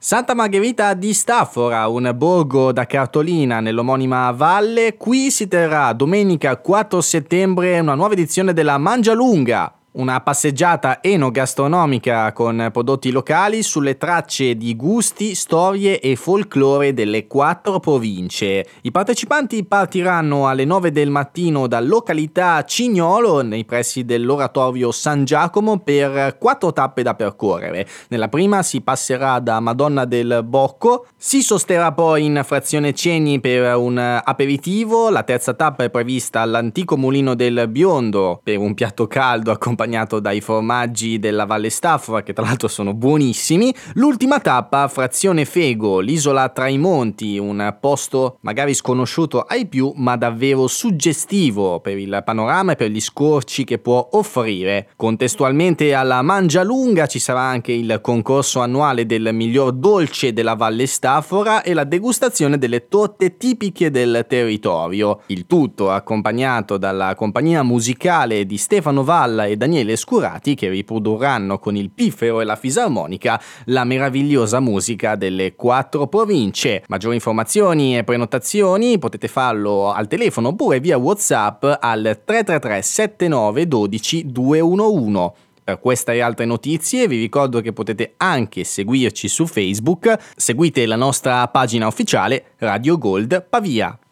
Santa Margherita di Stafora, un borgo da cartolina nell'omonima valle. Qui si terrà domenica 4 settembre una nuova edizione della Mangialunga, una passeggiata enogastronomica con prodotti locali sulle tracce di gusti, storie e folklore delle 4 province. I partecipanti partiranno alle 9 del mattino da località Cignolo, nei pressi dell'oratorio San Giacomo, per 4 tappe da percorrere. Nella prima si passerà da Madonna del Bocco, si sosterrà poi in frazione Cegni per un aperitivo. La terza tappa è prevista all'antico mulino del Biondo per un piatto caldo accompagnato dai formaggi della Valle Stafora, che tra l'altro sono buonissimi. L'ultima tappa, frazione Fego, l'isola tra i monti, un posto magari sconosciuto ai più ma davvero suggestivo per il panorama e per gli scorci che può offrire. Contestualmente alla Mangialunga ci sarà anche il concorso annuale del miglior dolce della Valle Stafora e la degustazione delle torte tipiche del territorio. Il tutto accompagnato dalla compagnia musicale di Stefano Valla e Daniele Scurati, che riprodurranno con il piffero e la fisarmonica la meravigliosa musica delle 4 province. Maggiori informazioni e prenotazioni potete farlo al telefono oppure via WhatsApp al 333 79 12 211. Per questa e altre notizie vi ricordo che potete anche seguirci su Facebook. Seguite la nostra pagina ufficiale Radio Gold Pavia.